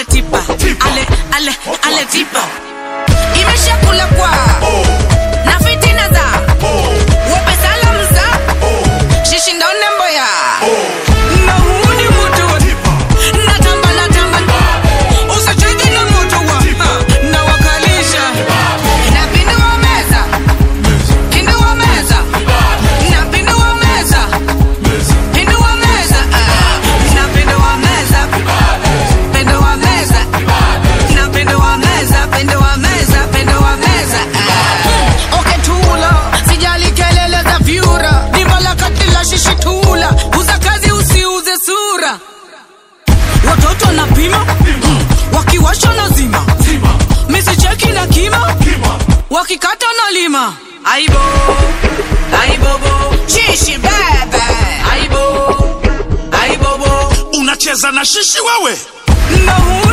ale tipa, ale tipa. Imesha kula kwa na fitina za wape salamu za shishi ndo nembo ya na huu ni mtu wa natamba usicheze na mtu wa na wakalisha na pindu wa meza pindu wa meza na pindu wa meza pindu wa meza na pindu wa meza pindu wa meza na pindu wa meza pindu wa meza pindu wa meza okay tula sijali kelele za vyura dimala katila shishi tula uza kazi usiuze sura watoto na pima wakiwasha na zima misi cheki na kima wakikata na lima aibo aibobo shishi bebe aibo aibobo unacheza na shishi wewe no